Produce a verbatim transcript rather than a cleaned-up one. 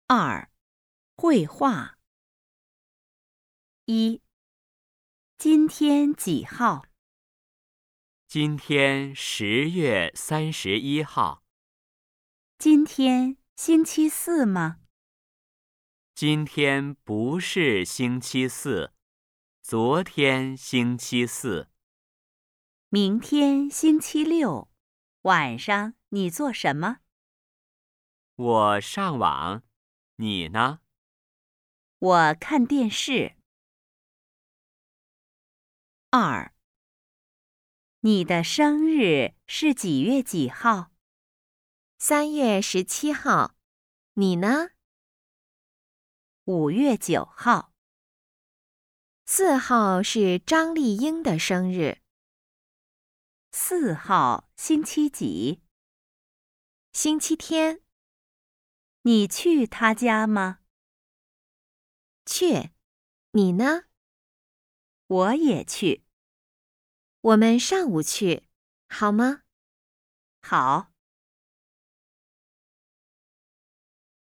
二、绘画。一、今天几号？ 今天十月三十一号。 今天星期四吗？ 今天不是星期四，昨天星期四。 明天星期六，晚上你做什么？ 我上网，你呢？ 我看电视。二、你的生日是几月几号？ 三月十七号，你呢？ 五月九号。 四号是张丽英的生日。 四号星期几？ 星期天。 你去他家吗？ 去，你呢？ 我也去。 我们上午去，好吗？ 好。